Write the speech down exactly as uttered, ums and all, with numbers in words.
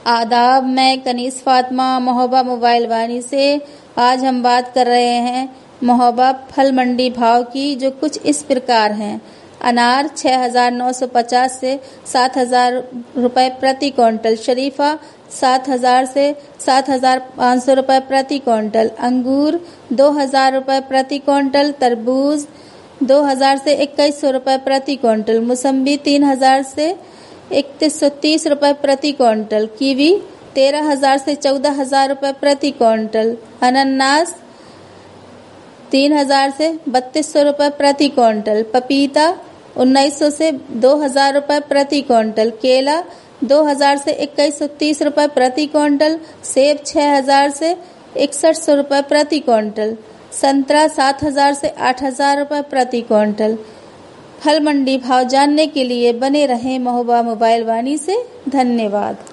आदाब, मैं कनीस फातिमा महोबा मोबाइल वानी से। आज हम बात कर रहे हैं महोबा फल मंडी भाव की, जो कुछ इस प्रकार हैं। अनार छः हज़ार नौ सौ पचास से सात हज़ार रुपये प्रति क्विंटल, शरीफा सात हज़ार से सात हज़ार पाँच सौ रुपये प्रति क्विंटल, अंगूर दो हज़ार रुपये प्रति क्विंटल, तरबूज दो हज़ार से इक्कीस सौ रुपये प्रति क्विंटल, मौसम्बी तीन हज़ार से इकतीस सौ तीस रुपये प्रति क्विंटल, कीवी तेरह हज़ार से चौदह हज़ार रुपये प्रति क्विंटल, अनानास तीन हज़ार से बत्तीस सौ रुपये प्रति क्विंटल, पपीता उन्नीस सौ से दो हज़ार रुपये प्रति क्विंटल, केला दो हज़ार से इक्कीस सौ तीस रुपये प्रति क्विंटल, सेब छः हज़ार से इकसठ सौ रुपये प्रति क्विंटल, संतरा सात हज़ार से आठ हज़ार रुपये प्रति क्विंटल। फल मंडी भाव जानने के लिए बने रहें महोबा मोबाइल वानी से। धन्यवाद।